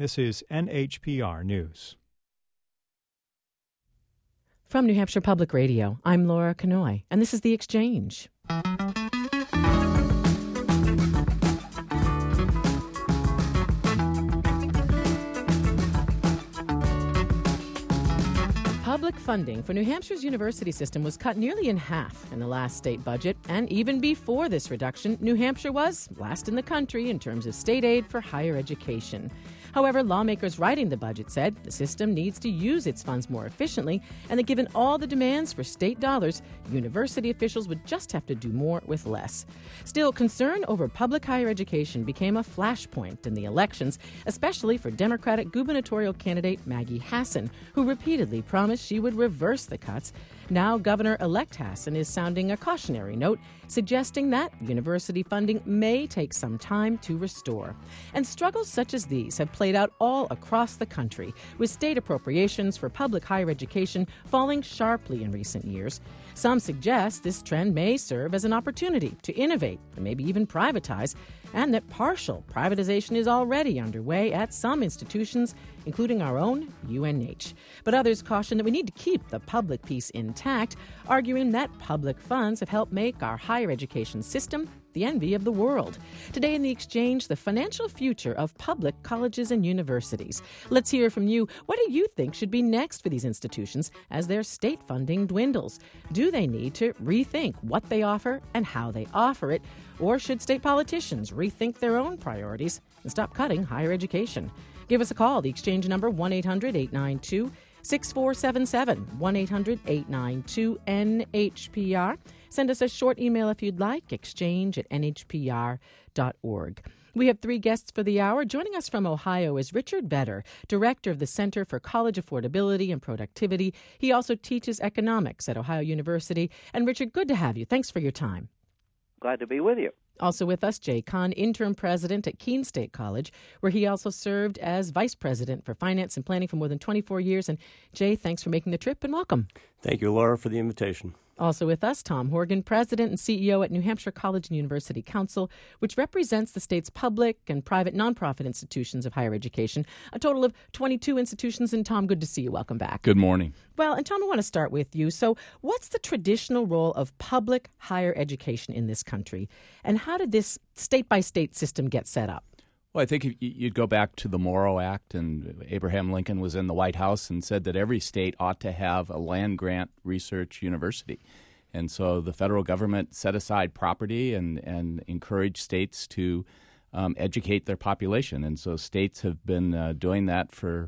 This is NHPR News. From New Hampshire Public Radio, I'm Laura Kanoy, and this is The Exchange. Public funding for New Hampshire's university system was cut nearly in half in the last state budget, and even before this reduction, New Hampshire was last in the country in terms of state aid for higher education. However, lawmakers writing the budget said the system needs to use its funds more efficiently, and that given all the demands for state dollars, university officials would just have to do more with less. Still, concern over public higher education became a flashpoint in the elections, especially for Democratic gubernatorial candidate Maggie Hassan, who repeatedly promised she would reverse the cuts. Now, Governor-elect Hassan is sounding a cautionary note, suggesting that university funding may take some time to restore. And struggles such as these have played out all across the country, with state appropriations for public higher education falling sharply in recent years. Some suggest this trend may serve as an opportunity to innovate and maybe even privatize, and that partial privatization is already underway at some institutions, including our own UNH. But others caution that we need to keep the public piece intact, arguing that public funds have helped make our higher education system the envy of the world. Today in The Exchange, the financial future of public colleges and universities. Let's hear from you. What do you think should be next for these institutions as their state funding dwindles? Do they need to rethink what they offer and how they offer it? Or should state politicians rethink their own priorities and stop cutting higher education? Give us a call. The Exchange number, 1-800-892-6477, 1-800-892-NHPR. Send us a short email if you'd like, exchange@nhpr.org. We have three guests for the hour. Joining us from Ohio is Richard Vedder, director of the Center for College Affordability and Productivity. He also teaches economics at Ohio University. And Richard, good to have you. Thanks for your time. Glad to be with you. Also with us, Jay Kahn, interim president at Keene State College, where he also served as vice president for finance and planning for more than 24 years. And Jay, thanks for making the trip and welcome. Thank you, Laura, for the invitation. Also with us, Tom Horgan, president and CEO at New Hampshire College and University Council, which represents the state's public and private nonprofit institutions of higher education, a total of 22 institutions. And Tom, good to see you. Welcome back. Good morning. Well, and Tom, I want to start with you. So what's the traditional role of public higher education in this country? And how did this state-by-state system get set up? Well, I think if you'd go back to the Morrow Act, and Abraham Lincoln was in the White House and said that every state ought to have a land-grant research university. And so the federal government set aside property and encouraged states to educate their population. And so states have been doing that for,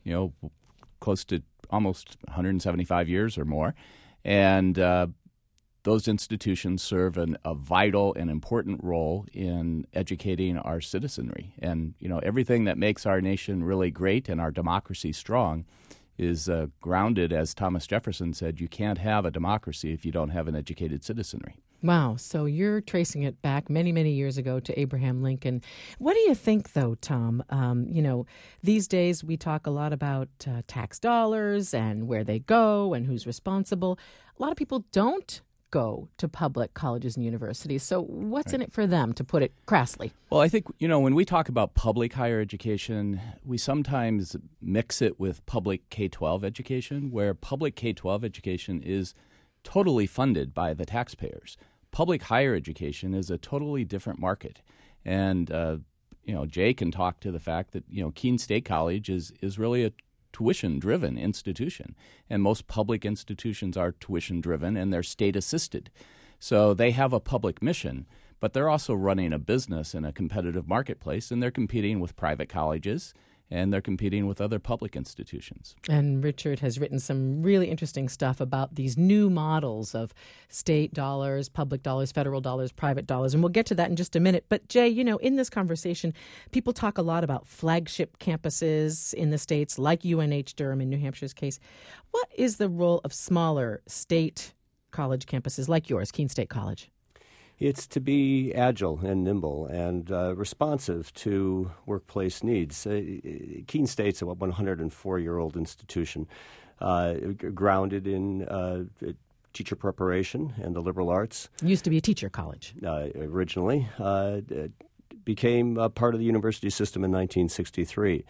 close to almost 175 years or more. And those institutions serve a vital and important role in educating our citizenry. And, everything that makes our nation really great and our democracy strong is grounded, as Thomas Jefferson said, you can't have a democracy if you don't have an educated citizenry. Wow. So you're tracing it back many, many years ago to Abraham Lincoln. What do you think, though, Tom? These days we talk a lot about tax dollars and where they go and who's responsible. A lot of people don't go to public colleges and universities. So what's in it for them, to put it crassly? Well, I think, when we talk about public higher education, we sometimes mix it with public K-12 education, where public K-12 education is totally funded by the taxpayers. Public higher education is a totally different market. And, Jay can talk to the fact that, Keene State College is really a tuition-driven institution, and most public institutions are tuition-driven and they're state-assisted. So they have a public mission, but they're also running a business in a competitive marketplace, and they're competing with private colleges, and they're competing with other public institutions. And Richard has written some really interesting stuff about these new models of state dollars, public dollars, federal dollars, private dollars, and we'll get to that in just a minute. But Jay, in this conversation, people talk a lot about flagship campuses in the states, like UNH Durham in New Hampshire's case. What is the role of smaller state college campuses like yours, Keene State College? It's to be agile and nimble and responsive to workplace needs. Keene State's a 104-year-old institution grounded in teacher preparation and the liberal arts. It used to be a teacher college. Originally. Became a part of the university system in 1963.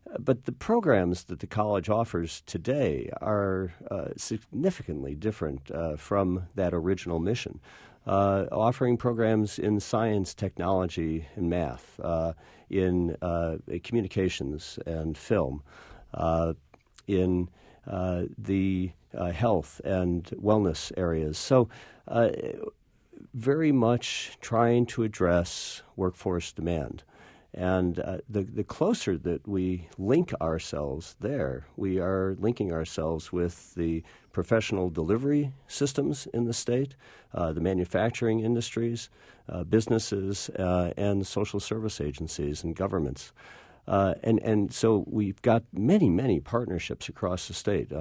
But the programs that the college offers today are significantly different from that original mission. Offering programs in science, technology, and math, in communications and film, in the health and wellness areas. So very much trying to address workforce demand. And the closer that we link ourselves there, we are linking ourselves with the professional delivery systems in the state, the manufacturing industries, businesses, and social service agencies and governments. And so we've got many partnerships across the state,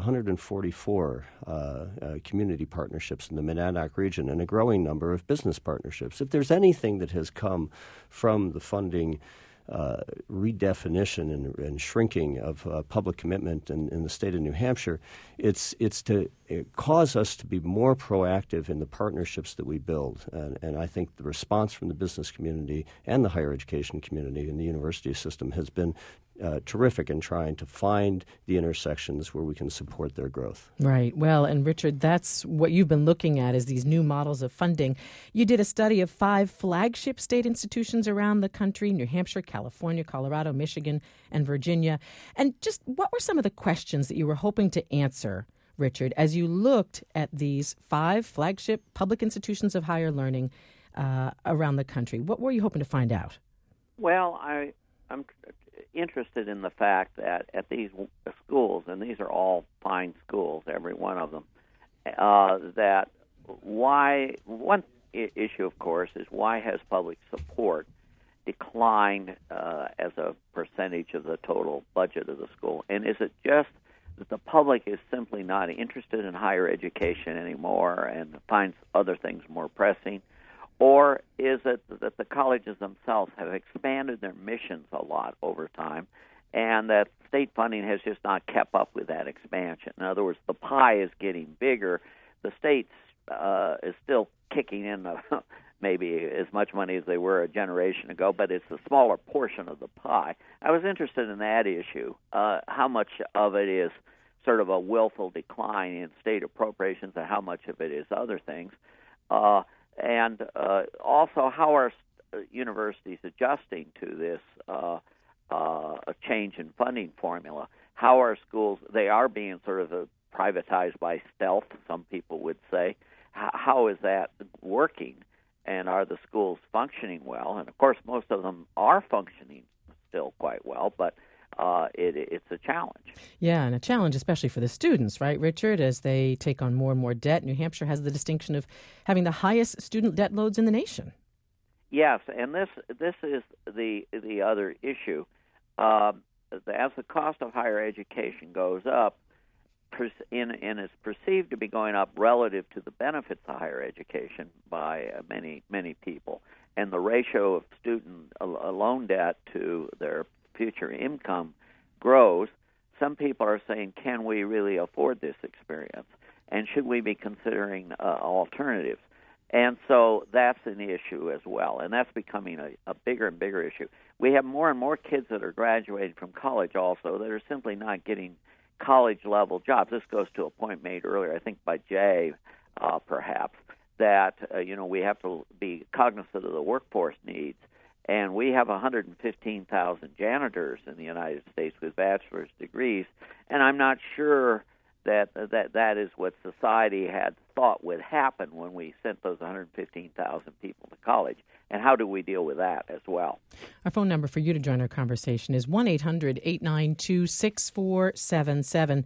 144 community partnerships in the Monadnock region, and a growing number of business partnerships. If there's anything that has come from the funding redefinition and shrinking of public commitment in the state of New Hampshire, it's to cause us to be more proactive in the partnerships that we build. And I think the response from the business community and the higher education community and the university system has been terrific in trying to find the intersections where we can support their growth. Right. Well, and Richard, that's what you've been looking at is these new models of funding. You did a study of 5 flagship state institutions around the country, New Hampshire, California, Colorado, Michigan, and Virginia. And just what were some of the questions that you were hoping to answer, Richard, as you looked at these 5 flagship public institutions of higher learning around the country? What were you hoping to find out? Well, I'm interested in the fact that at these schools, and these are all fine schools, every one of them, that why one issue, of course, is why has public support declined as a percentage of the total budget of the school? And is it just that the public is simply not interested in higher education anymore and finds other things more pressing? Or is it that the colleges themselves have expanded their missions a lot over time and that state funding has just not kept up with that expansion? In other words, the pie is getting bigger. The state is still kicking in maybe as much money as they were a generation ago, but it's a smaller portion of the pie. I was interested in that issue, how much of it is sort of a willful decline in state appropriations and how much of it is other things. And also, how are universities adjusting to this a change in funding formula? How are schools, they are being sort of privatized by stealth, some people would say. How is that working? And are the schools functioning well? And, of course, most of them are functioning still quite well, but it's a challenge. Yeah, and a challenge especially for the students, right, Richard, as they take on more and more debt. New Hampshire has the distinction of having the highest student debt loads in the nation. Yes, and this is the other issue. As the cost of higher education goes up, and is perceived to be going up relative to the benefits of higher education by many people, and the ratio of student loan debt to their future income grows, some people are saying, can we really afford this experience? And should we be considering alternatives? And so that's an issue as well, and that's becoming a bigger and bigger issue. We have more and more kids that are graduating from college also that are simply not getting college-level jobs. This goes to a point made earlier, I think by Jay, perhaps, that we have to be cognizant of the workforce needs. And we have 115,000 janitors in the United States with bachelor's degrees, and I'm not sure that is what society had thought would happen when we sent those 115,000 people to college. And how do we deal with that as well? Our phone number for you to join our conversation is 1-800-892-6477,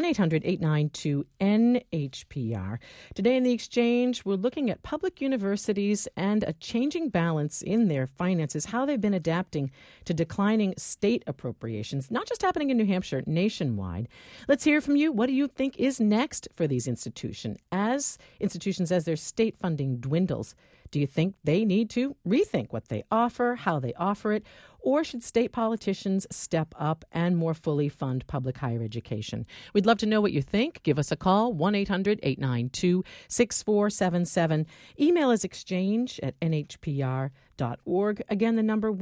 1-800-892-NHPR. Today in the Exchange, we're looking at public universities and a changing balance in their finances, how they've been adapting to declining state appropriations, not just happening in New Hampshire, nationwide. Let's hear from you. What do you think is next for these institutions as their state funding dwindles? Do you think they need to rethink what they offer, how they offer it, Or should state politicians step up and more fully fund public higher education? We'd love to know what you think. Give us a call, 1-800-892-6477. Email is exchange@nhpr.org. Again, the number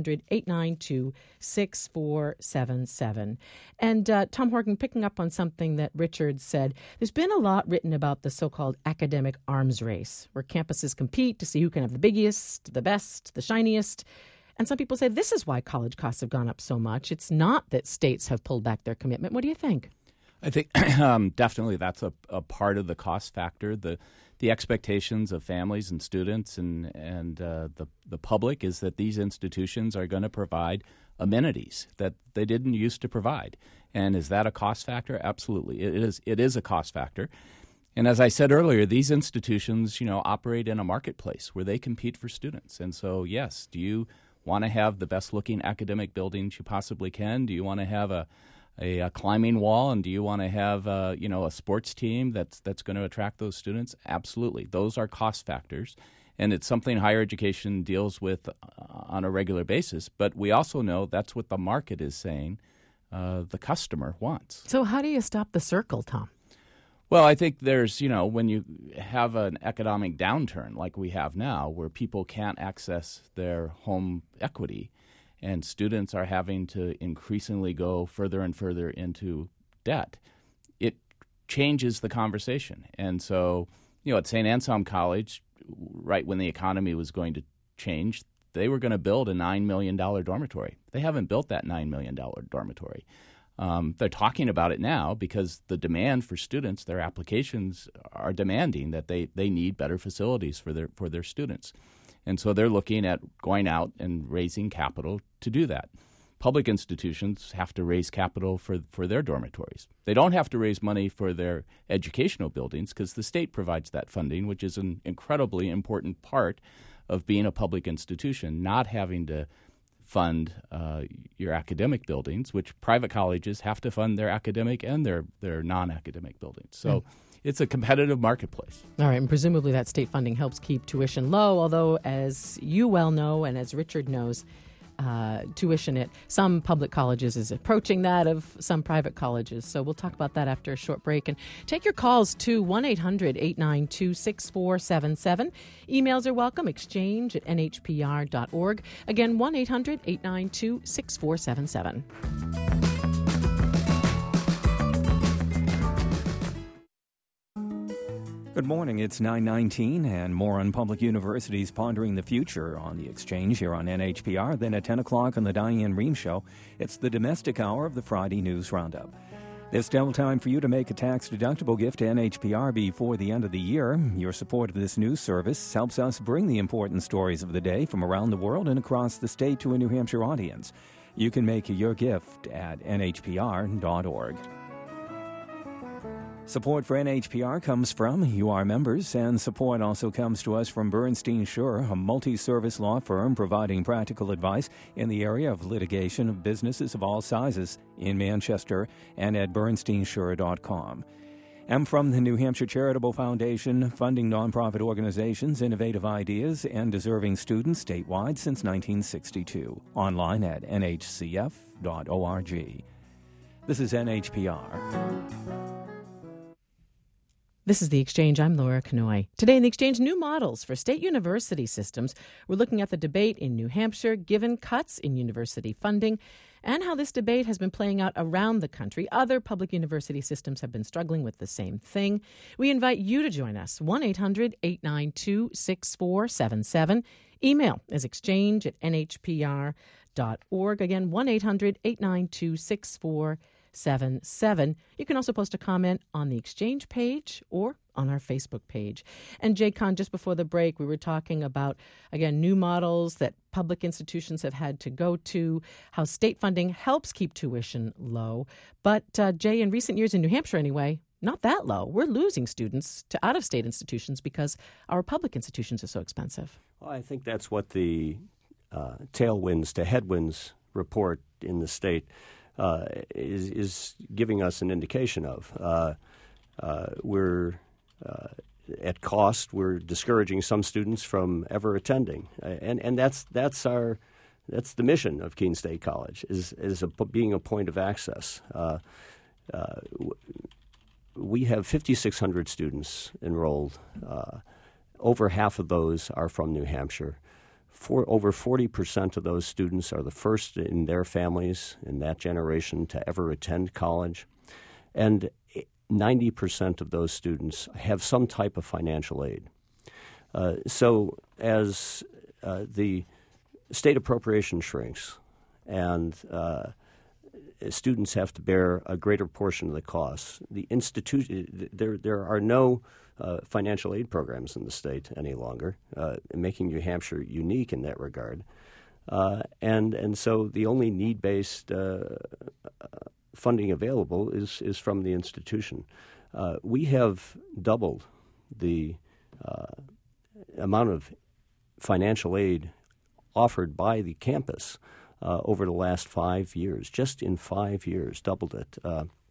1-800-892-6477. And Tom Horgan, picking up on something that Richard said, there's been a lot written about the so-called academic arms race, where campuses compete to see who can have the biggest, the best, the shiniest. And some people say this is why college costs have gone up so much. It's not that states have pulled back their commitment. What do you think? I think definitely that's a part of the cost factor. The expectations of families and students and the public is that these institutions are going to provide amenities that they didn't used to provide. And is that a cost factor? Absolutely. It is a cost factor. And as I said earlier, these institutions, operate in a marketplace where they compete for students. And so, yes, do you want to have the best-looking academic buildings you possibly can? Do you want to have a climbing wall, and do you want to have a sports team that's going to attract those students? Absolutely. Those are cost factors, and it's something higher education deals with on a regular basis. But we also know that's what the market is saying the customer wants. So how do you stop the circle, Tom? Well, I think there's, when you have an economic downturn like we have now, where people can't access their home equity, and students are having to increasingly go further and further into debt, it changes the conversation. And so, at St. Anselm College, right when the economy was going to change, they were going to build a $9 million dormitory. They haven't built that $9 million dormitory. They're talking about it now because the demand for students, their applications are demanding that they need better facilities for their students. And so they're looking at going out and raising capital to do that. Public institutions have to raise capital for their dormitories. They don't have to raise money for their educational buildings because the state provides that funding, which is an incredibly important part of being a public institution, not having to fund your academic buildings, which private colleges have to fund their academic and their non-academic buildings. So it's a competitive marketplace. All right, and presumably that state funding helps keep tuition low, although as you well know and as Richard knows, tuition at some public colleges is approaching that of some private colleges. So we'll talk about that after a short break. And take your calls to 1-800-892-6477. Emails are welcome, exchange@nhpr.org. Again, 1-800-892-6477. Good morning. It's 9:19 and more on public universities pondering the future on the Exchange here on NHPR. Then at 10 o'clock on the Diane Rehm Show, it's the domestic hour of the Friday News Roundup. There's still time for you to make a tax-deductible gift to NHPR before the end of the year. Your support of this news service helps us bring the important stories of the day from around the world and across the state to a New Hampshire audience. You can make your gift at nhpr.org. Support for NHPR comes from UR members, and support also comes to us from Bernstein Schurer, a multi-service law firm providing practical advice in the area of litigation of businesses of all sizes in Manchester and at bernsteinschurer.com. And from the New Hampshire Charitable Foundation, funding nonprofit organizations, innovative ideas, and deserving students statewide since 1962. Online at nhcf.org. This is NHPR. This is The Exchange. I'm Laura Kanoy. Today in The Exchange, new models for state university systems. We're looking at the debate in New Hampshire, given cuts in university funding, and how this debate has been playing out around the country. Other public university systems have been struggling with the same thing. We invite you to join us, 1-800-892-6477. Email is exchange@nhpr.org. Again, 1-800-892-6477. You can also post a comment on the Exchange page or on our Facebook page. And Jay Kahn, just before the break, we were talking about, again, new models that public institutions have had to go to, how state funding helps keep tuition low. But, Jay, in recent years in New Hampshire anyway, not that low. We're losing students to out-of-state institutions because our public institutions are so expensive. Well, I think that's what the tailwinds to headwinds report in the state is giving us an indication of. We're at cost. We're discouraging some students from ever attending, and that's our That's the mission of Keene State College, is being a point of access. We have 5,600 students enrolled. Over half of those are from New Hampshire. Over 40% of those students are the first in their families in that generation to ever attend college. And 90% of those students have some type of financial aid. So as the state appropriation shrinks and students have to bear a greater portion of the costs, there are no financial aid programs in the state any longer, making New Hampshire unique in that regard. And so the only need-based funding available is from the institution. We have doubled the amount of financial aid offered by the campus over the last 5 years. Just in 5 years, doubled it.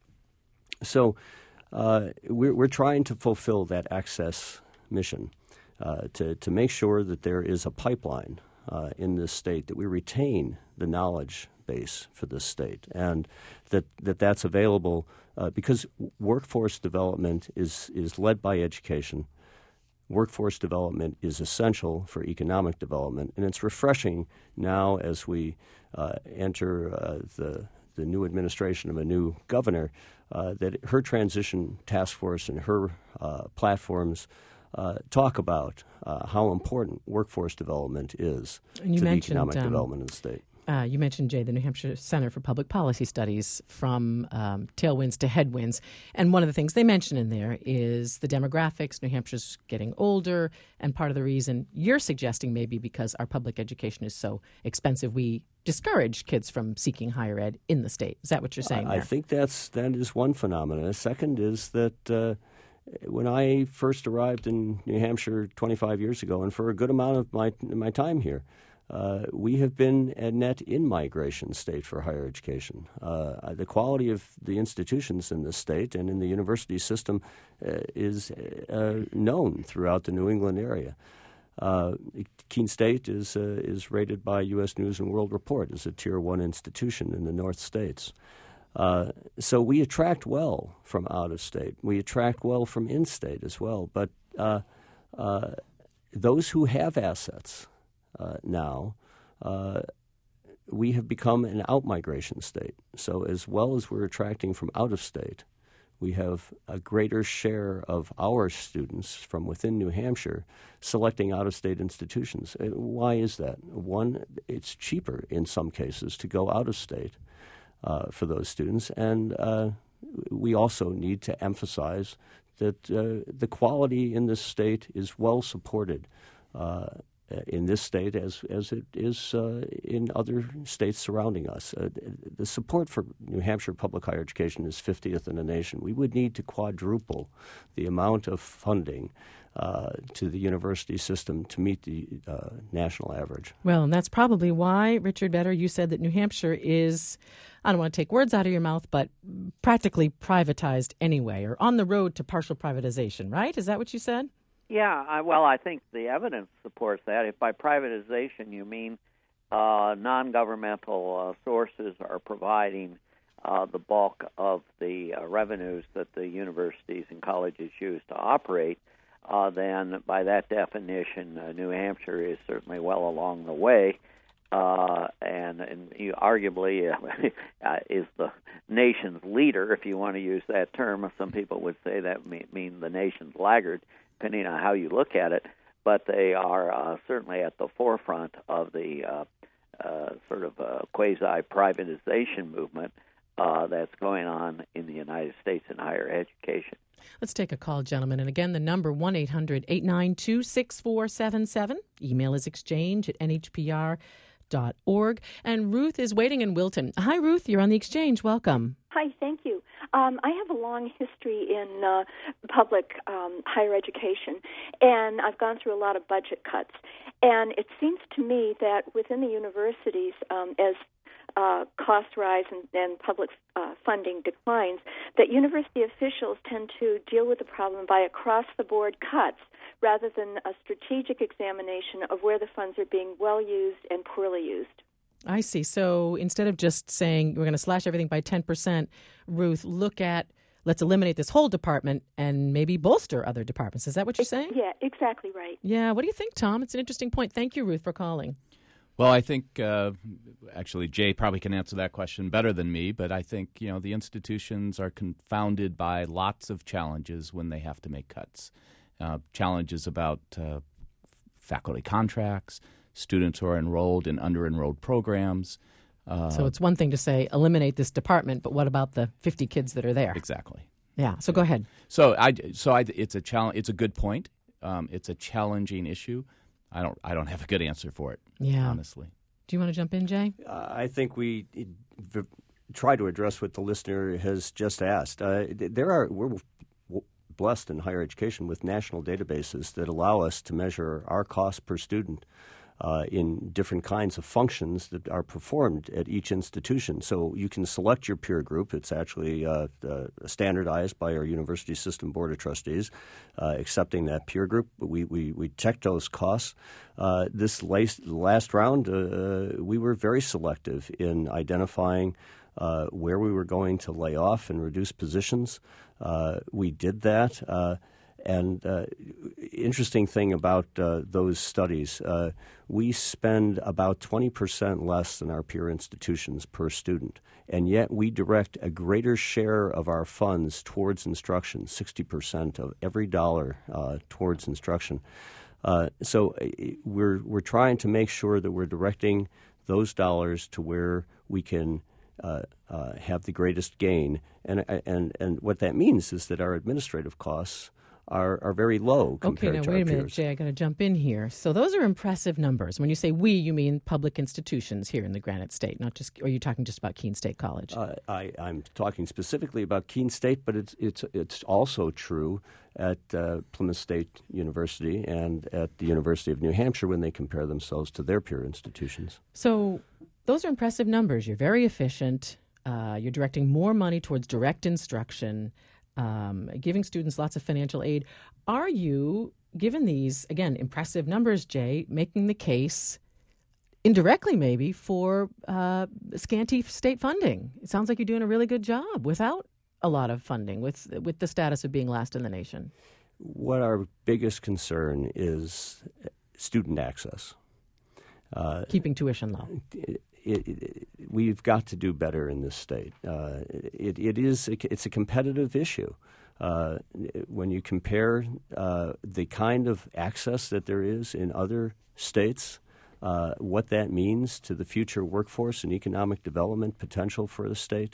So we're trying to fulfill that access mission to make sure that there is a pipeline in this state, that we retain the knowledge base for this state, and that's available because workforce development is led by education. Workforce development is essential for economic development, and it's refreshing now as we enter the new administration of a new governor that her transition task force and her platforms talk about how important workforce development is to the economic development of the state. You mentioned, Jay, the New Hampshire Center for Public Policy Studies, from tailwinds to headwinds. And one of the things they mention in there is the demographics. New Hampshire's getting older, and part of the reason you're suggesting maybe because our public education is so expensive, we discourage kids from seeking higher ed in the state. Is that what you're saying there? I think that is one phenomenon. A second is that when I first arrived in New Hampshire 25 years ago, and for a good amount of my time here, we have been a net in-migration state for higher education. The quality of the institutions in this state and in the university system is known throughout the New England area. Keene State is rated by U.S. News and World Report as a Tier 1 institution in the North States. So we attract well from out of state. We attract well from in-state as well. But those who have assets now, we have become an out-migration state. So as well as we're attracting from out of state, we have a greater share of our students from within New Hampshire selecting out-of-state institutions. Why is that? One, it's cheaper in some cases to go out of state for those students, and we also need to emphasize that the quality in this state is well supported in this state as it is in other states surrounding us. The support for New Hampshire public higher education is 50th in the nation. We would need to quadruple the amount of funding to the university system to meet the national average. Well, and that's probably why, Richard Vedder, you said that New Hampshire is, I don't want to take words out of your mouth, but practically privatized anyway, or on the road to partial privatization, right? Is that what you said? Yeah, I think the evidence supports that. If by privatization you mean non-governmental sources are providing the bulk of the revenues that the universities and colleges use to operate, then by that definition, New Hampshire is certainly well along the way, and arguably is the nation's leader, if you want to use that term. Some people would say that mean the nation's laggard, depending on how you look at it, but they are certainly at the forefront of the sort of quasi-privatization movement that's going on in the United States in higher education. Let's take a call, gentlemen. And again, the number 1-800-892-6477. Email is exchange@nhpr.org. And Ruth is waiting in Wilton. Hi, Ruth. You're on the Exchange. Welcome. Hi, thank you. I have a long history in public higher education, and I've gone through a lot of budget cuts. And it seems to me that within the universities, as costs rise and public funding declines, that university officials tend to deal with the problem by across-the-board cuts rather than a strategic examination of where the funds are being well used and poorly used. I see. So instead of just saying we're going to slash everything by 10%, Ruth, let's eliminate this whole department and maybe bolster other departments. Is that what you're saying? Yeah, exactly right. Yeah. What do you think, Tom? It's an interesting point. Thank you, Ruth, for calling. Well, I think actually Jay probably can answer that question better than me, but I think the institutions are confounded by lots of challenges when they have to make cuts. Challenges about faculty contracts, students who are enrolled in under-enrolled programs. So it's one thing to say eliminate this department, but what about the 50 kids that are there? Exactly. Yeah. So go ahead. So it's a challenge. It's a good point. It's a challenging issue. I don't have a good answer for it. Yeah. Honestly. Do you want to jump in, Jay? I think we try to address what the listener has just asked. We're blessed in higher education with national databases that allow us to measure our cost per student in different kinds of functions that are performed at each institution. So you can select your peer group. It's actually standardized by our university system board of trustees, accepting that peer group. We checked those costs. This last round, we were very selective in identifying where we were going to lay off and reduce positions. We did that. And interesting thing about those studies, we spend about 20% less than our peer institutions per student, and yet we direct a greater share of our funds towards instruction, 60% of every dollar towards instruction. So we're trying to make sure that we're directing those dollars to where we can have the greatest gain, and what that means is that our administrative costs are very low compared to our peers. Okay, now wait a minute, Jay, I got to jump in here. So those are impressive numbers. When you say we, you mean public institutions here in the Granite State, not just, or are you talking just about Keene State College? I'm talking specifically about Keene State, but it's also true at Plymouth State University and at the University of New Hampshire when they compare themselves to their peer institutions. So those are impressive numbers. You're very efficient. You're directing more money towards direct instruction. Giving students lots of financial aid. Are you, given these, again, impressive numbers, Jay, making the case, indirectly maybe, for scanty state funding? It sounds like you're doing a really good job without a lot of funding, with the status of being last in the nation. What our biggest concern is student access. Keeping tuition low. We've got to do better in this state. It's a competitive issue. When you compare the kind of access that there is in other states, what that means to the future workforce and economic development potential for the state,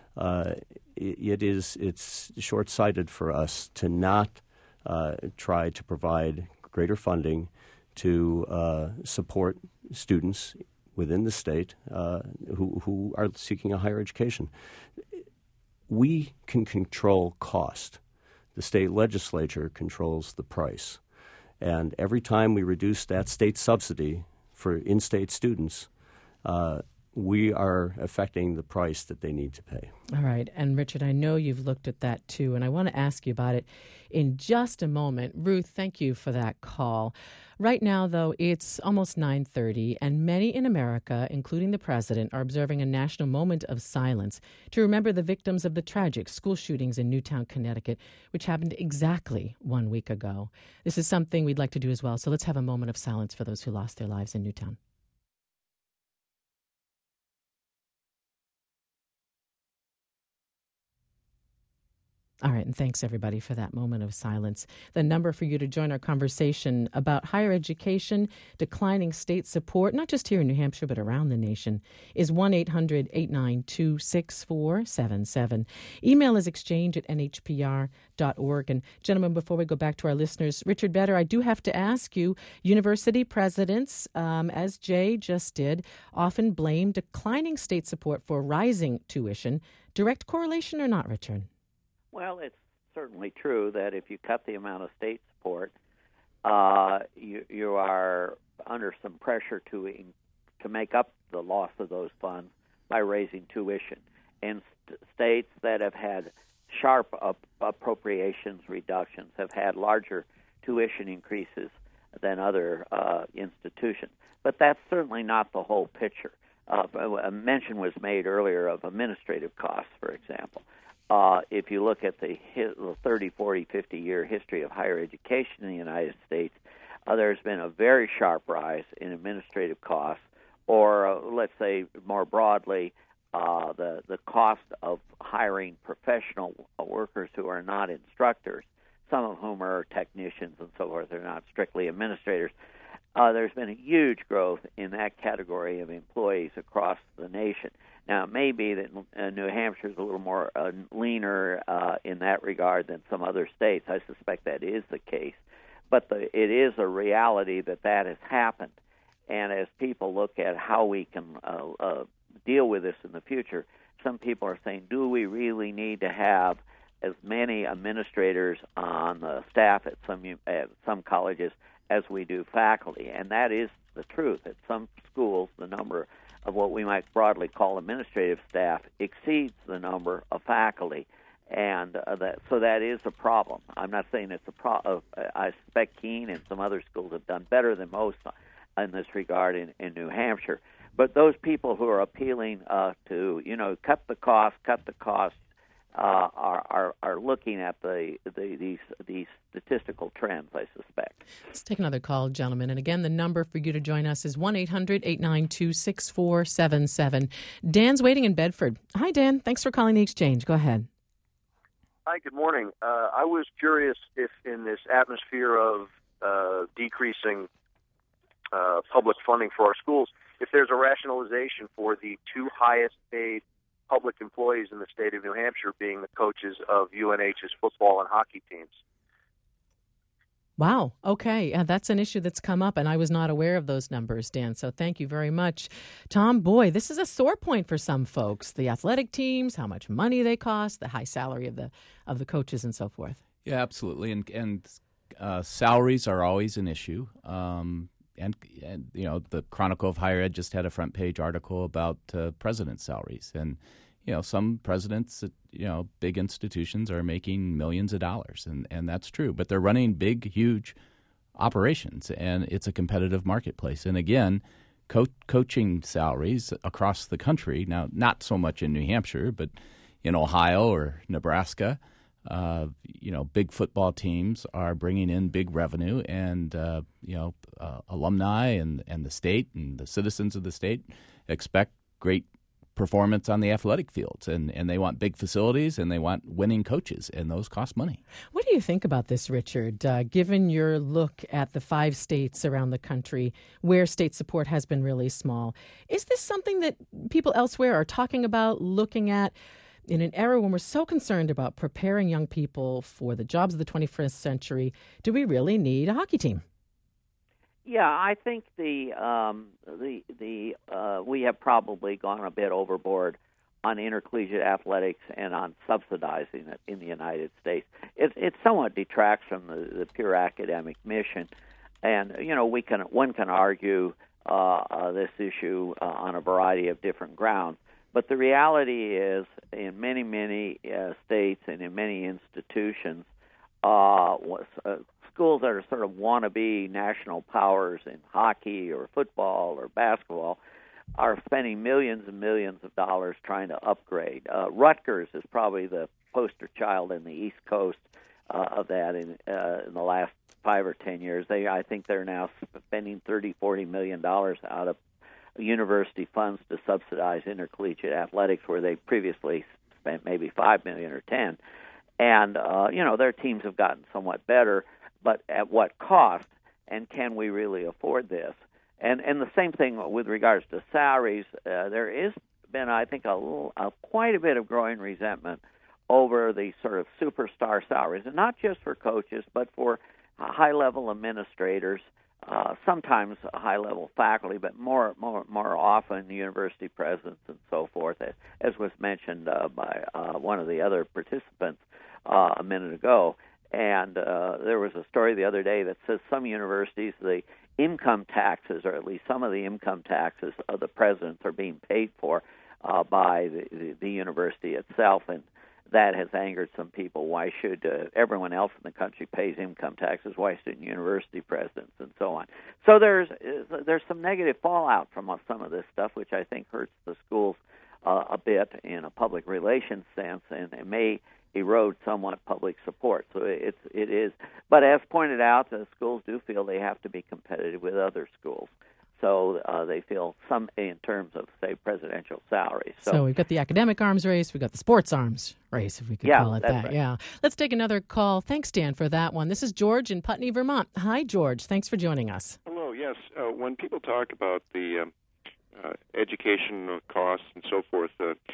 it's short-sighted for us to not try to provide greater funding to support students within the state who are seeking a higher education. We can control cost. The state legislature controls the price. And every time we reduce that state subsidy for in-state students, we are affecting the price that they need to pay. All right. And Richard, I know you've looked at that too, and I want to ask you about it in just a moment. Ruth, thank you for that call. Right now, though, it's almost 9:30, and many in America, including the president, are observing a national moment of silence to remember the victims of the tragic school shootings in Newtown, Connecticut, which happened exactly 1 week ago. This is something we'd like to do as well, so let's have a moment of silence for those who lost their lives in Newtown. All right, and thanks, everybody, for that moment of silence. The number for you to join our conversation about higher education, declining state support, not just here in New Hampshire, but around the nation, is 1-800-892-6477. Email is exchange@nhpr.org. And, gentlemen, before we go back to our listeners, Richard Vedder, I do have to ask you, university presidents, as Jay just did, often blame declining state support for rising tuition. Direct correlation or not, Richard? Well, it's certainly true that if you cut the amount of state support, you are under some pressure to make up the loss of those funds by raising tuition. And states that have had sharp appropriations reductions have had larger tuition increases than other institutions. But that's certainly not the whole picture. A mention was made earlier of administrative costs, for example. If you look at the 30, 40, 50-year history of higher education in the United States, there's been a very sharp rise in administrative costs, or let's say more broadly, the cost of hiring professional workers who are not instructors, some of whom are technicians and so forth. They're not strictly administrators. There's been a huge growth in that category of employees across the nation. Now, it may be that New Hampshire is a little more leaner in that regard than some other states. I suspect that is the case. But it is a reality that has happened. And as people look at how we can deal with this in the future, some people are saying, do we really need to have as many administrators on the staff at some colleges as we do faculty? And that is the truth. At some schools, the number of what we might broadly call administrative staff exceeds the number of faculty, and so that is a problem. I'm not saying it's a problem. I suspect Keene and some other schools have done better than most in this regard in New Hampshire. But those people who are appealing to cut the cost, are looking at these statistical trends, I suspect. Let's take another call, gentlemen. And again, the number for you to join us is 1-800-892-6477. Dan's waiting in Bedford. Hi, Dan. Thanks for calling the Exchange. Go ahead. Hi, good morning. I was curious if in this atmosphere of decreasing public funding for our schools, if there's a rationalization for the two highest paid public employees in the state of New Hampshire being the coaches of UNH's football and hockey teams. Wow. Okay. Yeah, that's an issue that's come up, and I was not aware of those numbers, Dan. So thank you very much. Tom, boy, this is a sore point for some folks. The athletic teams, how much money they cost, the high salary of the coaches and so forth. Yeah, absolutely. And salaries are always an issue. And the Chronicle of Higher Ed just had a front page article about presidents' salaries. And, some presidents at, big institutions are making millions of dollars. And that's true. But they're running big, huge operations. And it's a competitive marketplace. And again, coaching salaries across the country, now not so much in New Hampshire, but in Ohio or Nebraska, big football teams are bringing in big revenue, and alumni and the state and the citizens of the state expect great performance on the athletic fields, and they want big facilities, and they want winning coaches, and those cost money. What do you think about this, Richard, given your look at the 5 states around the country where state support has been really small? Is this something that people elsewhere are talking about, looking at? In an era when we're so concerned about preparing young people for the jobs of the 21st century, do we really need a hockey team? Yeah, I think we have probably gone a bit overboard on intercollegiate athletics and on subsidizing it in the United States. It somewhat detracts from the pure academic mission, and one can argue this issue on a variety of different grounds. But the reality is, in many, many states and in many institutions, schools that are sort of wannabe national powers in hockey or football or basketball are spending millions and millions of dollars trying to upgrade. Rutgers is probably the poster child in the East Coast of that in the last 5 or 10 years. I think they're now spending $30-40 million out of university funds to subsidize intercollegiate athletics, where they previously spent maybe $5 million or $10 million. And their teams have gotten somewhat better, but at what cost? And can we really afford this? And the same thing with regards to salaries. There has been, I think, quite a bit of growing resentment over the sort of superstar salaries, and not just for coaches, but for high-level administrators. Sometimes high-level faculty, but more often university presidents and so forth, as was mentioned by one of the other participants a minute ago. And there was a story the other day that says some universities, the income taxes, or at least some of the income taxes of the presidents, are being paid for by the university itself, and that has angered some people. Why should everyone else in the country pays income taxes? Why shouldn't university presidents and so on? So there's some negative fallout from some of this stuff, which I think hurts the schools a bit in a public relations sense, and it may erode somewhat public support. So it is. But as pointed out, the schools do feel they have to be competitive with other schools. So they feel some in terms of, say, presidential salaries. So we've got the academic arms race, we've got the sports arms race, if we could call it that. Right. Yeah. Let's take another call. Thanks, Dan, for that one. This is George in Putney, Vermont. Hi, George. Thanks for joining us. Hello. Yes. When people talk about the education costs and so forth,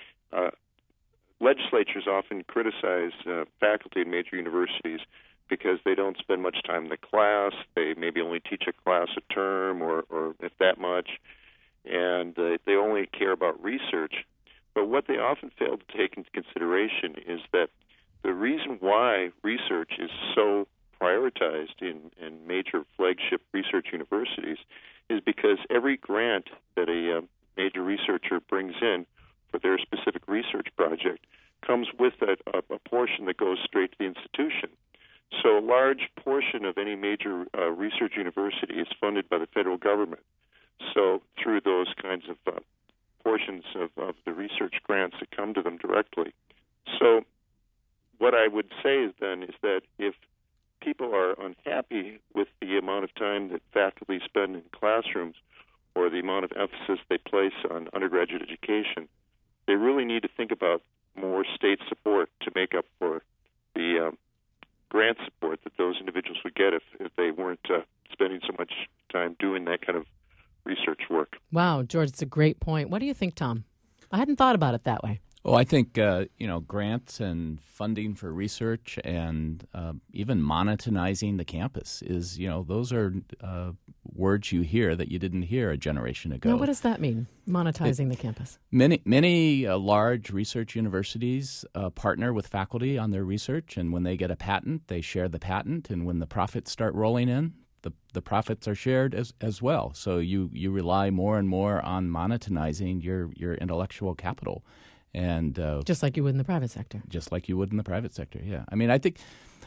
legislatures often criticize faculty at major universities because they don't spend much time in the class. They maybe only teach a class a term or if that much, and they only care about research. But what they often fail to take into consideration is that the reason why research is so prioritized in major flagship research universities is because every grant that a major researcher brings in for their specific research project comes with a portion that goes straight to the institution. So a large portion of any major research university is funded by the federal government. So through those kinds of portions of the research grants that come to them directly. So what I would say is that if people are unhappy with the amount of time that faculty spend in classrooms or the amount of emphasis they place on undergraduate education, they really need to think about more state support to make up for the grant support that those individuals would get if they weren't spending so much time doing that kind of research work. Wow, George, it's a great point. What do you think, Tom? I hadn't thought about it that way. Well, I think grants and funding for research and even monetizing the campus is, those are words you hear that you didn't hear a generation ago. Now, what does that mean, monetizing the campus? Many large research universities partner with faculty on their research, and when they get a patent, they share the patent, and when the profits start rolling in, the profits are shared as well. So you rely more and more on monetizing your intellectual capital. And just like you would in the private sector. Just like you would in the private sector, yeah. I mean, I think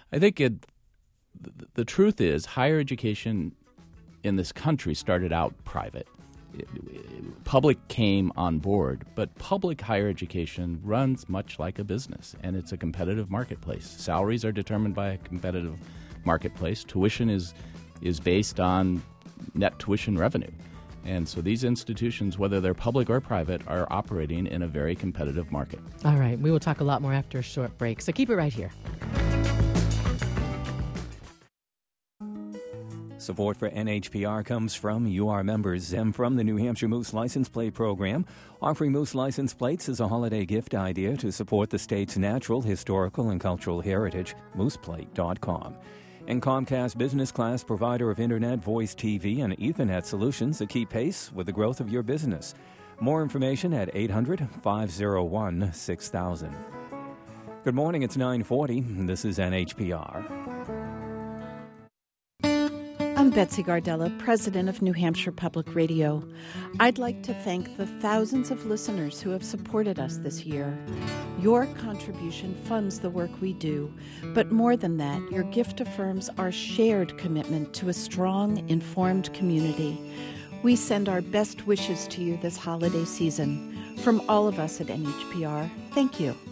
the truth is higher education in this country started out private. Public came on board, but public higher education runs much like a business, and it's a competitive marketplace. Salaries are determined by a competitive marketplace. Tuition is based on net tuition revenue. And so these institutions, whether they're public or private, are operating in a very competitive market. All right. We will talk a lot more after a short break, so keep it right here. Support for NHPR comes from UR members and from the New Hampshire Moose License Plate Program. Offering Moose license plates is a holiday gift idea to support the state's natural, historical, and cultural heritage. Mooseplate.com. And Comcast Business Class, provider of Internet, voice, TV, and Ethernet solutions that keep pace with the growth of your business. More information at 800-501-6000. Good morning, it's 9:40. This is NHPR. I'm Betsy Gardella, president of New Hampshire Public Radio. I'd like to thank the thousands of listeners who have supported us this year. Your contribution funds the work we do, but more than that, your gift affirms our shared commitment to a strong, informed community. We send our best wishes to you this holiday season. From all of us at NHPR, thank you.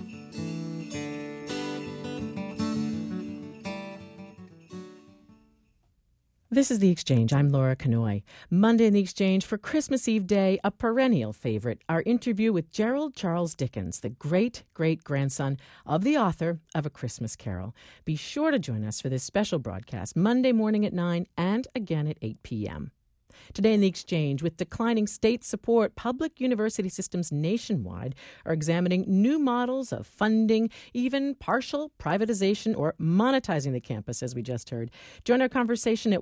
This is The Exchange. I'm Laura Kanoy. Monday in The Exchange for Christmas Eve Day, a perennial favorite, our interview with Gerald Charles Dickens, the great-great-grandson of the author of A Christmas Carol. Be sure to join us for this special broadcast Monday morning at 9 and again at 8 p.m. Today in The Exchange, with declining state support, public university systems nationwide are examining new models of funding, even partial privatization or monetizing the campus, as we just heard. Join our conversation at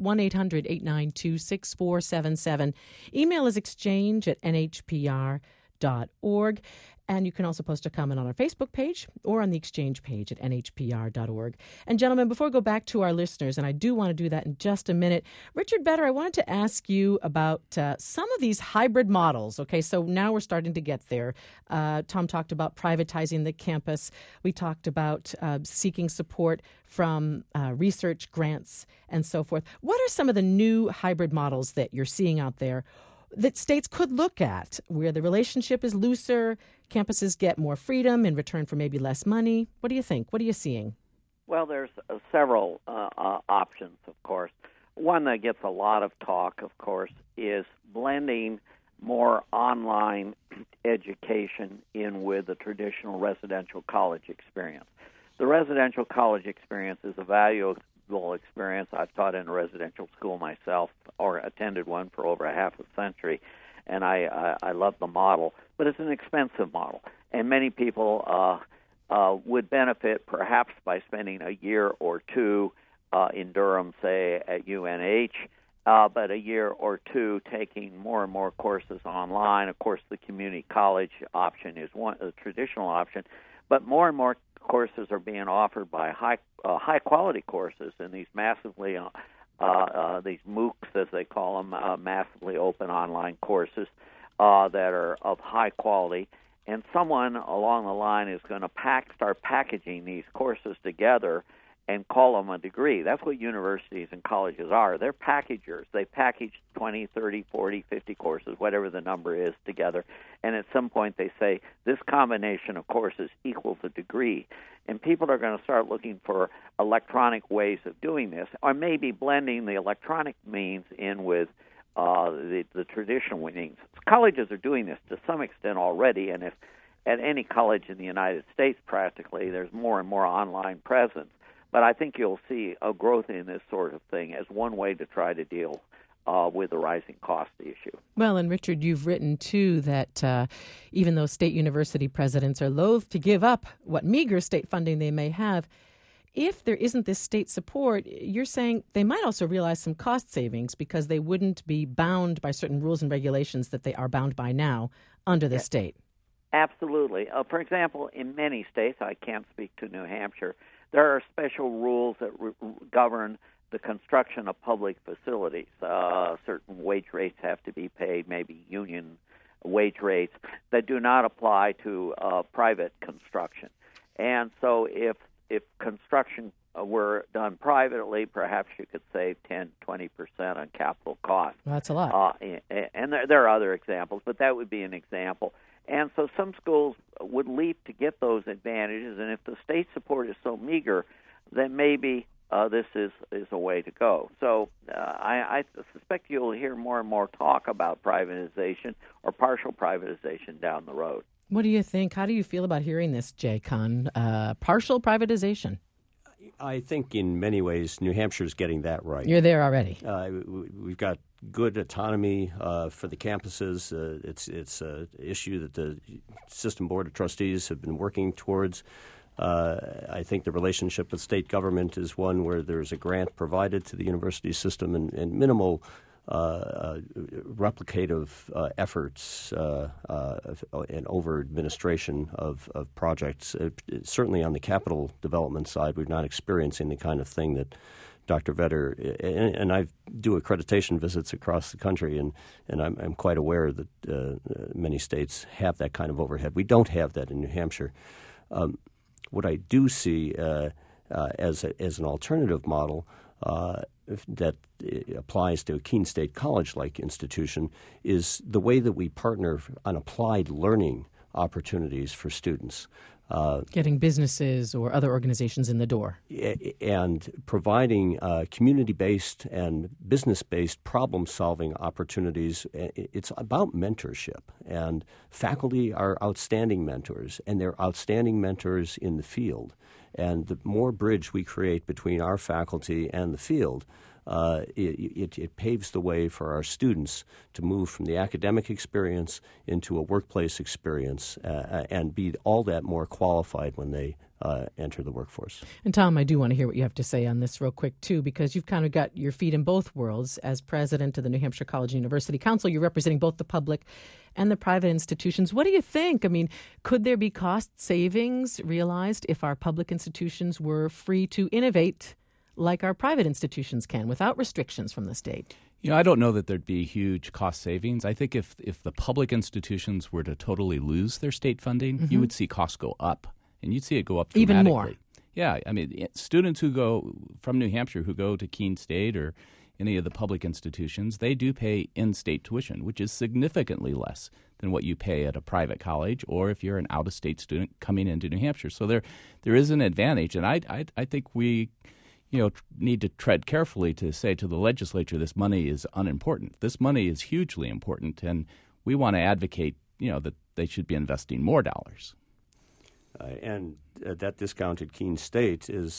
1-800-892-6477. Email is exchange@nhpr.org. And you can also post a comment on our Facebook page or on the Exchange page at nhpr.org. And gentlemen, before we go back to our listeners, and I do want to do that in just a minute, Richard Vedder, I wanted to ask you about some of these hybrid models. Okay, so now we're starting to get there. Tom talked about privatizing the campus. We talked about seeking support from research grants and so forth. What are some of the new hybrid models that you're seeing out there that states could look at, where the relationship is looser, campuses get more freedom in return for maybe less money? What do you think? What are you seeing? Well, there's several options, of course. One that gets a lot of talk, of course, is blending more online education in with the traditional residential college experience. The residential college experience is a valuable experience. I've taught in a residential school myself, or attended one for over a half a century, and I love the model. But it's an expensive model, and many people would benefit perhaps by spending a year or two in Durham, say at UNH, but a year or two taking more and more courses online. Of course, the community college option is one, the traditional option, but more and more courses are being offered by high quality courses in these massively these MOOCs, as they call them, massively open online courses that are of high quality. And someone along the line is going to start packaging these courses together and call them a degree. That's what universities and colleges are. They're packagers. They package 20, 30, 40, 50 courses, whatever the number is, together. And at some point they say, this combination of courses equals a degree. And people are going to start looking for electronic ways of doing this, or maybe blending the electronic means in with the traditional means. Colleges are doing this to some extent already, and if at any college in the United States practically, there's more and more online presence. But I think you'll see a growth in this sort of thing as one way to try to deal with the rising cost issue. Well, and Richard, you've written, too, that even though state university presidents are loath to give up what meager state funding they may have, if there isn't this state support, you're saying they might also realize some cost savings because they wouldn't be bound by certain rules and regulations that they are bound by now under the state. Absolutely. For example, in many states, I can't speak to New Hampshire, there are special rules that govern the construction of public facilities. Certain wage rates have to be paid, maybe union wage rates, that do not apply to private construction. And so if construction were done privately, perhaps you could save 10, 20% on capital costs. Well, that's a lot. And there are other examples, but that would be an example. And so some schools would leap to get those advantages, and if the state support is so meager, then maybe this is a way to go. So I suspect you'll hear more and more talk about privatization or partial privatization down the road. What do you think? How do you feel about hearing this, Jay Kahn? Partial privatization? I think in many ways New Hampshire's getting that right. You're there already. We've got good autonomy for the campuses. It's an issue that the System Board of Trustees have been working towards. I think the relationship with state government is one where there's a grant provided to the university system and minimal replicative efforts and over-administration of projects. Certainly on the capital development side, we're not experiencing the kind of thing that Dr. Vedder, and I do accreditation visits across the country, and I'm quite aware that many states have that kind of overhead. We don't have that in New Hampshire. What I do see as an alternative model that applies to a Keene State College-like institution is the way that we partner on applied learning opportunities for students. Getting businesses or other organizations in the door. And providing community-based and business-based problem-solving opportunities. It's about mentorship. And faculty are outstanding mentors, and they're outstanding mentors in the field. And the more bridge we create between our faculty and the field, it paves the way for our students to move from the academic experience into a workplace experience and be all that more qualified when they enter the workforce. And Tom, I do want to hear what you have to say on this real quick, too, because you've kind of got your feet in both worlds. As president of the New Hampshire College and University Council, you're representing both the public and the private institutions. What do you think? I mean, could there be cost savings realized if our public institutions were free to innovate like our private institutions can without restrictions from the state? I don't know that there'd be huge cost savings. I think if the public institutions were to totally lose their state funding, you would see costs go up. And you'd see it go up dramatically. Even more. Yeah. I mean, students who go from New Hampshire who go to Keene State or any of the public institutions, they do pay in-state tuition, which is significantly less than what you pay at a private college or if you're an out-of-state student coming into New Hampshire. So there is an advantage. And I think we need to tread carefully to say to the legislature this money is unimportant. This money is hugely important, and we want to advocate that they should be investing more dollars. And that discount at Keene State is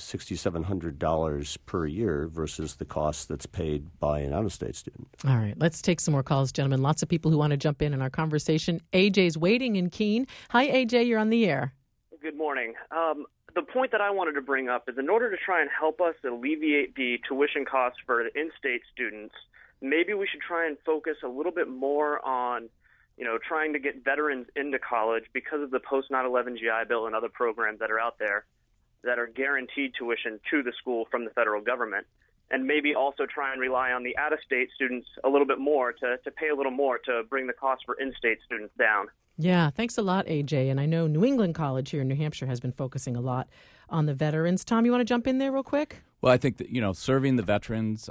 $6,700 per year versus the cost that's paid by an out-of-state student. All right, let's take some more calls, gentlemen. Lots of people who want to jump in our conversation. AJ's waiting in Keene. Hi, AJ, you're on the air. Good morning. The point that I wanted to bring up is in order to try and help us alleviate the tuition costs for the in-state students, maybe we should try and focus a little bit more on trying to get veterans into college because of the post-9/11 GI Bill and other programs that are out there that are guaranteed tuition to the school from the federal government. And maybe also try and rely on the out-of-state students a little bit more to pay a little more to bring the cost for in-state students down. Yeah, thanks a lot, AJ. And I know New England College here in New Hampshire has been focusing a lot on the veterans. Tom, you want to jump in there real quick? Well, I think that, serving the veterans,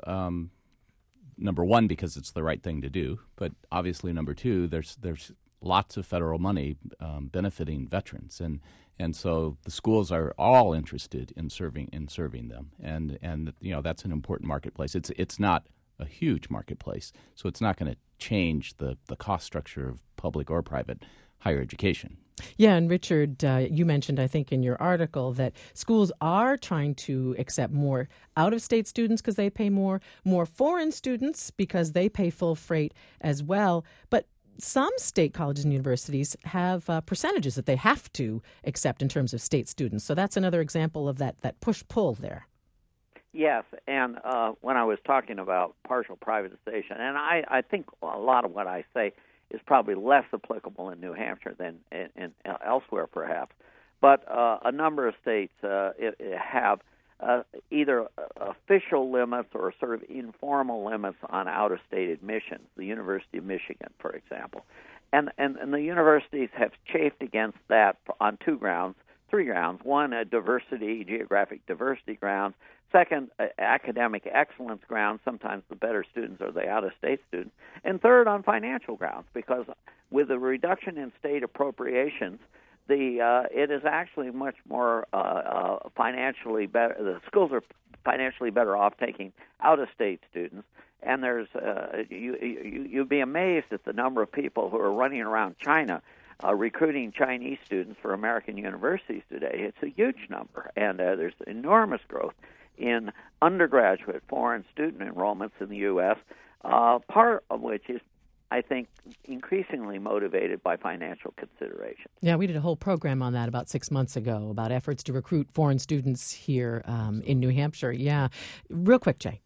number one, because it's the right thing to do, but obviously number two, there's lots of federal money benefiting veterans, and so the schools are all interested in serving them, and that's an important marketplace. It's not a huge marketplace, so it's not going to change the cost structure of public or private higher education. Yeah, and Richard, you mentioned, I think, in your article that schools are trying to accept more out-of-state students because they pay more foreign students because they pay full freight as well. But some state colleges and universities have percentages that they have to accept in terms of state students. So that's another example of that push-pull there. Yes, and when I was talking about partial privatization, and I think a lot of what I say is probably less applicable in New Hampshire than in elsewhere, perhaps. But a number of states have either official limits or sort of informal limits on out-of-state admissions. The University of Michigan, for example, and the universities have chafed against that on three grounds. One, geographic diversity grounds. Second, academic excellence grounds. Sometimes the better students are the out-of-state students. And third, on financial grounds, because with the reduction in state appropriations, it is actually much more financially better. The schools are financially better off taking out-of-state students. And there's you'd be amazed at the number of people who are running around China recruiting Chinese students for American universities today. It's a huge number, and there's enormous growth in undergraduate foreign student enrollments in the U.S., part of which is, I think, increasingly motivated by financial considerations. Yeah, we did a whole program on that about 6 months ago about efforts to recruit foreign students here in New Hampshire. Yeah. Real quick, Jay.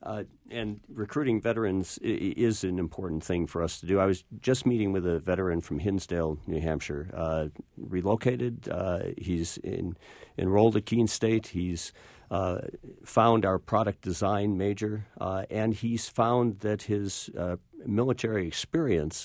And recruiting veterans is an important thing for us to do. I was just meeting with a veteran from Hinsdale, New Hampshire, relocated. He's enrolled at Keene State. He's found our product design major, and he's found that his military experience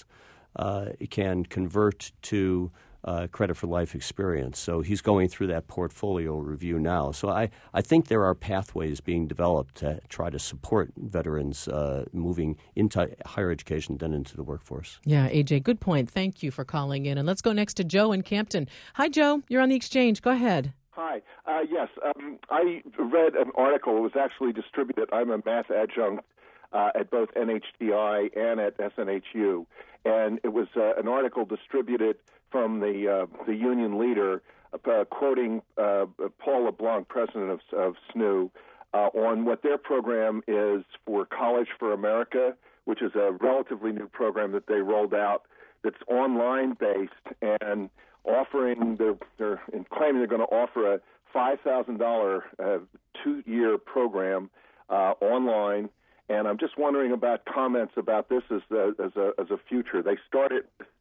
can convert to credit for life experience. So he's going through that portfolio review now. So I think there are pathways being developed to try to support veterans moving into higher education than into the workforce. Yeah, AJ, good point. Thank you for calling in. And let's go next to Joe in Campton. Hi, Joe. You're on the Exchange. Go ahead. Hi. Yes, I read an article. It was actually distributed. I'm a math adjunct at both NHTI and at SNHU, and it was an article distributed from the union leader quoting Paul LeBlanc, president of SNU, on what their program is for College for America, which is a relatively new program that they rolled out that's online-based and offering they're claiming they're going to offer a $5,000 2-year program online. And I'm just wondering about comments about this as a future. They started.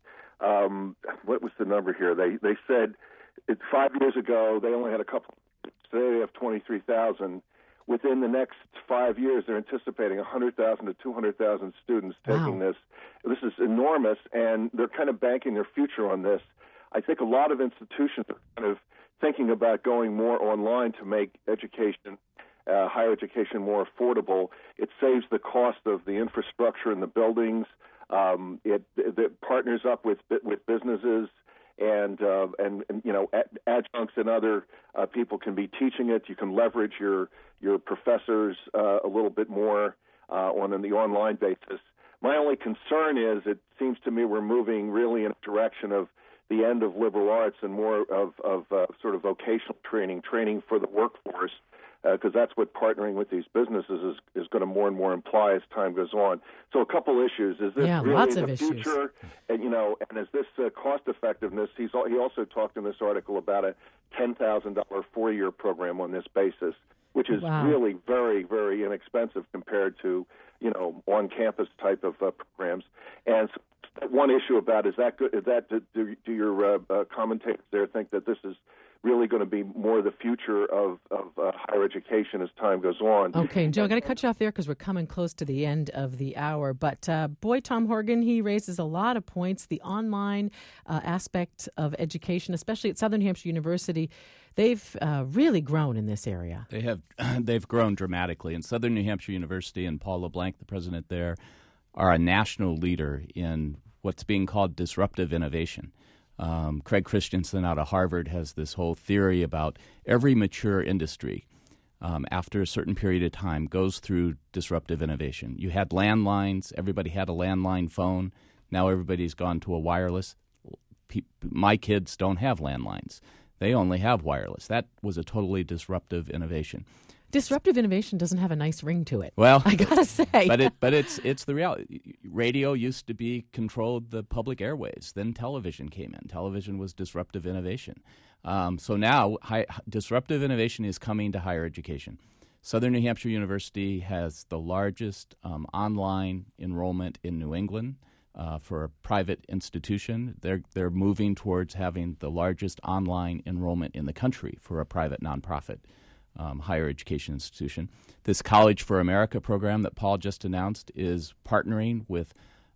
What was the number here? They said 5 years ago they only had a couple. Today they have 23,000. Within the next 5 years, they're anticipating 100,000 to 200,000 students taking this. This is enormous, and they're kind of banking their future on this. I think a lot of institutions are kind of thinking about going more online to make education, higher education, more affordable. It saves the cost of the infrastructure and the buildings. It partners up with businesses. And adjuncts and other people can be teaching it. You can leverage your professors a little bit more on the online basis. My only concern is it seems to me we're moving really in a direction of the end of liberal arts and more of sort of vocational training for the workforce, because that's what partnering with these businesses is going to more and more imply as time goes on. So a couple issues. Is this really the future? And, and is this cost effectiveness? He also talked in this article about a $10,000 4-year program on this basis, which is really very, very inexpensive compared to, on-campus type of programs. And so one issue about is that good? Do your commentators there think that this is really going to be more the future of higher education as time goes on? Okay, Joe, I got to cut you off there because we're coming close to the end of the hour. But Tom Horgan, he raises a lot of points. The online aspect of education, especially at Southern New Hampshire University, they've really grown in this area. They have. They've grown dramatically. And Southern New Hampshire University and Paul LeBlanc, the president there, are a national leader in what's being called disruptive innovation. Craig Christensen out of Harvard has this whole theory about every mature industry after a certain period of time goes through disruptive innovation. You had landlines. Everybody had a landline phone. Now everybody's gone to a wireless. My kids don't have landlines. They only have wireless. That was a totally disruptive innovation. Disruptive innovation doesn't have a nice ring to it. Well, I gotta say, but it's the reality. Radio used to be controlled the public airwaves. Then television came in. Television was disruptive innovation. So now disruptive innovation is coming to higher education. Southern New Hampshire University has the largest online enrollment in New England for a private institution. They're moving towards having the largest online enrollment in the country for a private nonprofit higher education institution. This College for America program that Paul just announced is partnering with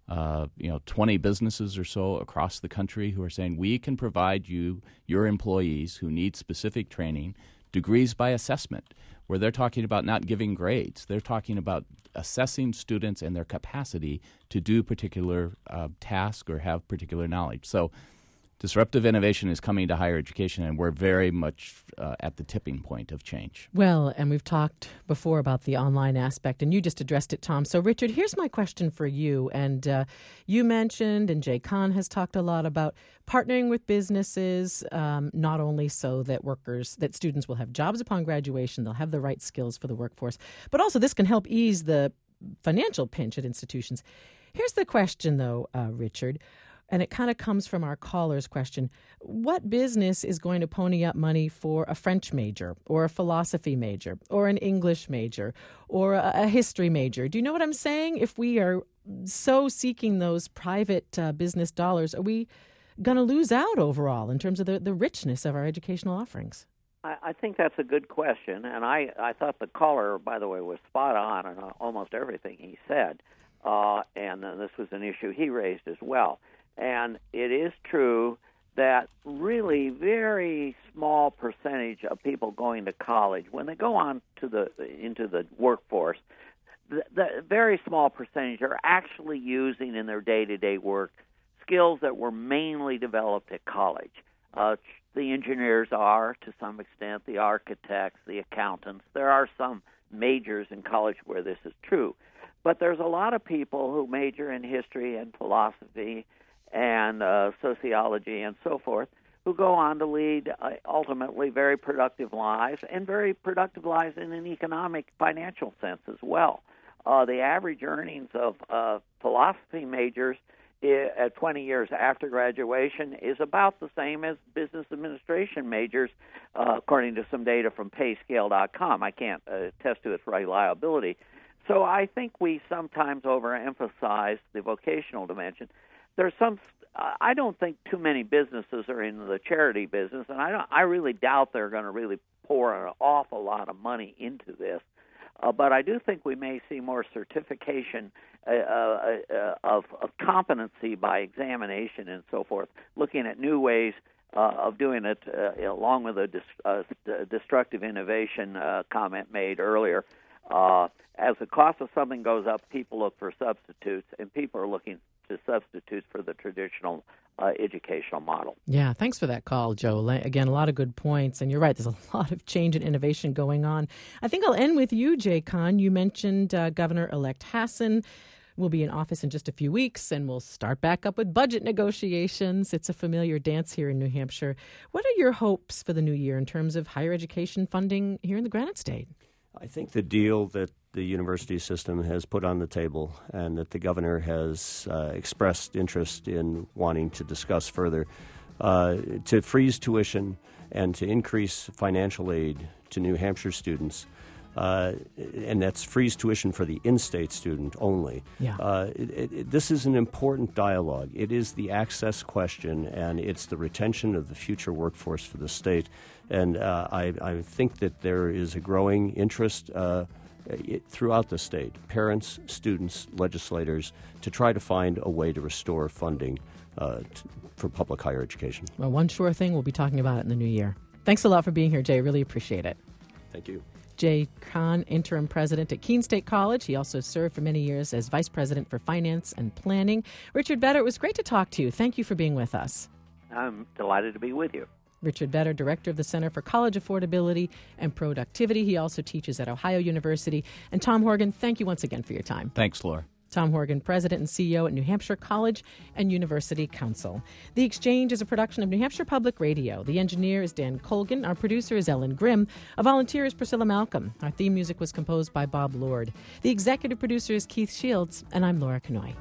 20 businesses or so across the country who are saying we can provide your employees who need specific training, degrees by assessment, where they're talking about not giving grades. They're talking about assessing students and their capacity to do particular task or have particular knowledge. So disruptive innovation is coming to higher education, and we're very much at the tipping point of change. Well, and we've talked before about the online aspect, and you just addressed it, Tom. So, Richard, here's my question for you. And you mentioned, and Jay Kahn has talked a lot about partnering with businesses, not only so that students will have jobs upon graduation, they'll have the right skills for the workforce, but also this can help ease the financial pinch at institutions. Here's the question, though, Richard. And it kind of comes from our caller's question. What business is going to pony up money for a French major or a philosophy major or an English major or a history major? Do you know what I'm saying? If we are so seeking those private business dollars, are we going to lose out overall in terms of the richness of our educational offerings? I think that's a good question. And I thought the caller, by the way, was spot on almost everything he said. And this was an issue he raised as well. And it is true that really very small percentage of people going to college, when they go on into the workforce, the very small percentage are actually using in their day-to-day work skills that were mainly developed at college. The engineers are, to some extent, the architects, the accountants. There are some majors in college where this is true. But there's a lot of people who major in history and philosophy and sociology and so forth, who go on to lead ultimately very productive lives, and very productive lives in an economic, financial sense as well. The average earnings of philosophy majors at 20 years after graduation is about the same as business administration majors, according to some data from payscale.com. I can't attest to its reliability. So I think we sometimes overemphasize the vocational dimension. There's some. I don't think too many businesses are in the charity business, and I really doubt they're going to really pour an awful lot of money into this. But I do think we may see more certification of competency by examination and so forth, looking at new ways of doing it, along with a destructive innovation comment made earlier. As the cost of something goes up, people look for substitutes, and people are looking to substitutes for the traditional educational model. Yeah, thanks for that call, Joe. Again, a lot of good points, and you're right, there's a lot of change and innovation going on. I think I'll end with you, Jay Kahn. You mentioned Governor-elect Hassan will be in office in just a few weeks, and we'll start back up with budget negotiations. It's a familiar dance here in New Hampshire. What are your hopes for the new year in terms of higher education funding here in the Granite State? I think the deal that the university system has put on the table and that the governor has expressed interest in wanting to discuss further, to freeze tuition and to increase financial aid to New Hampshire students, and that's freeze tuition for the in-state student only. Yeah. This is an important dialogue. It is the access question, and it's the retention of the future workforce for the state. And I think that there is a growing interest throughout the state, parents, students, legislators, to try to find a way to restore funding for public higher education. Well, one sure thing, we'll be talking about it in the new year. Thanks a lot for being here, Jay. Really appreciate it. Thank you. Jay Kahn, interim president at Keene State College. He also served for many years as vice president for finance and planning. Richard Vedder, it was great to talk to you. Thank you for being with us. I'm delighted to be with you. Richard Vedder, director of the Center for College Affordability and Productivity. He also teaches at Ohio University. And Tom Horgan, thank you once again for your time. Thanks, Laura. Tom Horgan, president and CEO at New Hampshire College and University Council. The Exchange is a production of New Hampshire Public Radio. The engineer is Dan Colgan. Our producer is Ellen Grimm. A volunteer is Priscilla Malcolm. Our theme music was composed by Bob Lord. The executive producer is Keith Shields, and I'm Laura Kanoy.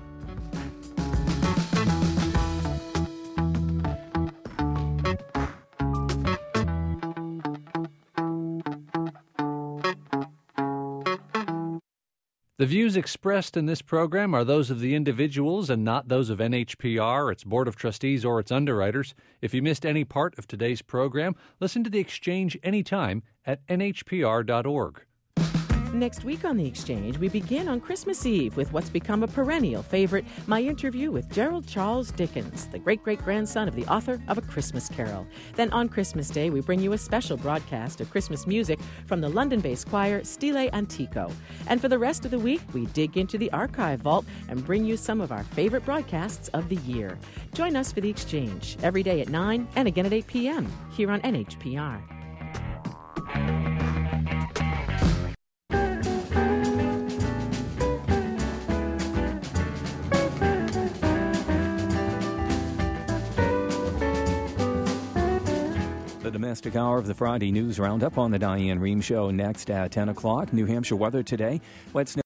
The views expressed in this program are those of the individuals and not those of NHPR, its Board of Trustees, or its underwriters. If you missed any part of today's program, listen to The Exchange anytime at nhpr.org. Next week on The Exchange, we begin on Christmas Eve with what's become a perennial favorite, my interview with Gerald Charles Dickens, the great-great-grandson of the author of A Christmas Carol. Then on Christmas Day, we bring you a special broadcast of Christmas music from the London-based choir Stile Antico. And for the rest of the week, we dig into the archive vault and bring you some of our favorite broadcasts of the year. Join us for The Exchange every day at 9 and again at 8 p.m. here on NHPR. The domestic hour of the Friday News Roundup on the Diane Rehm Show next at 10 o'clock. New Hampshire weather today. Wet snow